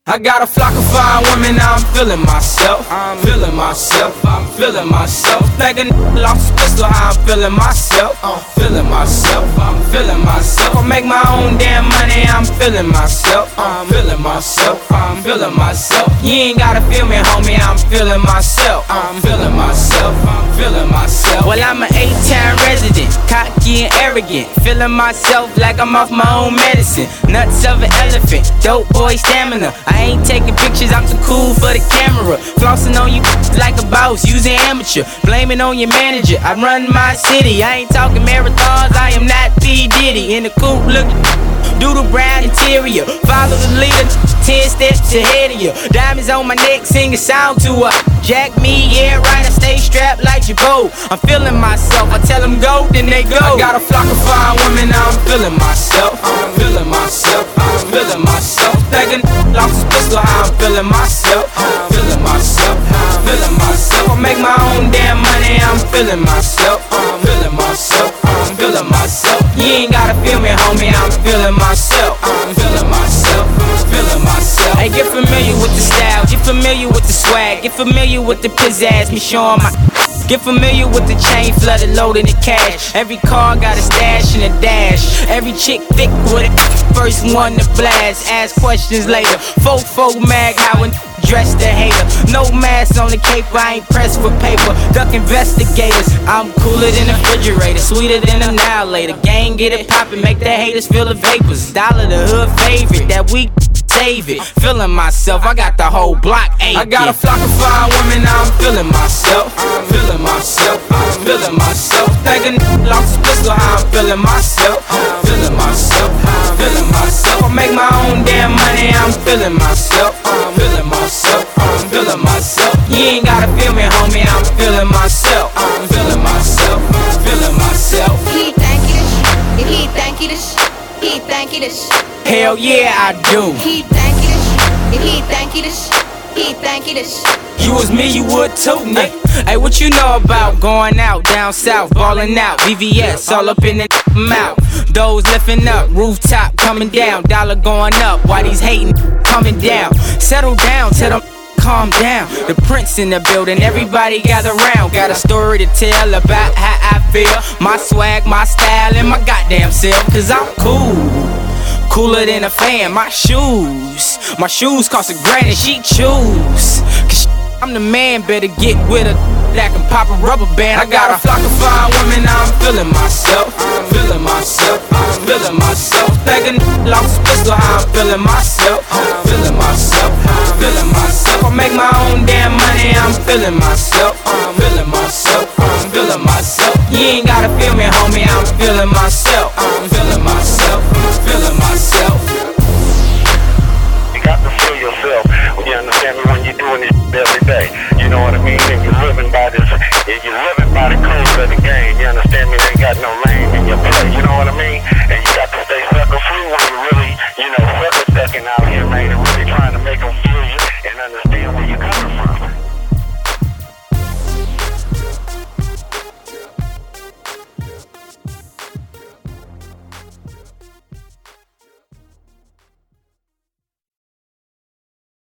I got a flock of fine women, now I'm feeling myself. I'm feeling myself, I'm feeling myself. Like a lost pistol, how I'm feeling myself. I'm feeling myself, I'm feeling myself. I make my own damn money, I'm feeling myself. I'm feeling myself, I'm feeling myself. You ain't gotta feel me, homie, I'm feeling myself. I'm feeling myself, I'm feeling myself. Well, I'm an 8-town resident, cocky and arrogant. Feeling myself like I'm off my own medicine. Nuts of an elephant, dope boy stamina. I ain't taking pictures, I'm too cool for the camera. Flossing on you like a boss, using amateur. Blaming on your manager, I run my city. I ain't talking marathons, I am not P. Diddy. In the coupe looking doodle brown interior. Follow the leader, 10 steps ahead of you. Diamonds on my neck, sing a song to her. Jack me, yeah right, I stay strapped like your bow. I'm feeling myself, I tell them go, then they go. I got a flock of fine women, now I'm feeling myself. I'm feeling myself, I'm feeling myself. Like a lost a pistol, how I'm feeling myself. I'm feeling myself, I'm feeling myself. I make my own damn money, I'm feeling myself. I'm feeling myself, I'm feeling myself. You ain't gotta feel me, homie, I'm feeling myself. I'm feeling myself, I'm feeling myself. Hey, get familiar with the style, get familiar with the swag, get familiar with the pizzazz, me showing my. Get familiar with the chain flooded, loaded in cash. Every car got a stash and a dash. Every chick thick with it, first one to blast. Ask questions later. Fofo mag, how a dress the hater. No mask on the cape, I ain't pressed for paper. Duck investigators, I'm cooler than a refrigerator, sweeter than an annihilator. Gang get it poppin', make the haters feel the vapors. Dollar the hood favorite, that week save it. Feeling myself, I got the whole block aching. I got a flock of fine women, now I'm feeling myself. I'm feeling myself, I'm feeling myself. Like a lost a pistol, how I'm feeling myself. I'm feeling myself, I'm feeling myself. I make my own damn money, I'm feeling myself. I'm feeling myself, I'm feeling myself. You ain't gotta feel me, homie, I'm feeling myself. I'm feeling myself, I'm feeling myself. He think he the shit, he think he the shit, he think he the shit. Hell yeah, I do. He think he the shit, he think he the shit, he think he the shit. You was me, you would too, nigga. Hey, what you know about going out, down south, ballin' out, VVS, all up in the mouth. Those lifting up, rooftop coming down, dollar going up, why these hating coming down? Settle down, tell them calm down. The prince in the building, everybody gather round. Got a story to tell about how I feel. My swag, my style, and my goddamn self, cause I'm cool. Cooler than a fan, my shoes cost $1,000 and she choose. Cause I'm the man, better get with her that can pop a rubber band. I got a flock of fine women, now I'm feeling myself. I'm feeling myself, I'm feeling myself. Like a lost a pistol, how I'm feeling myself. I'm feeling myself, I'm feeling myself. I make my own damn money, I'm feeling myself. I'm feeling myself, I'm feeling myself. You ain't gotta feel me, homie, I'm feeling myself.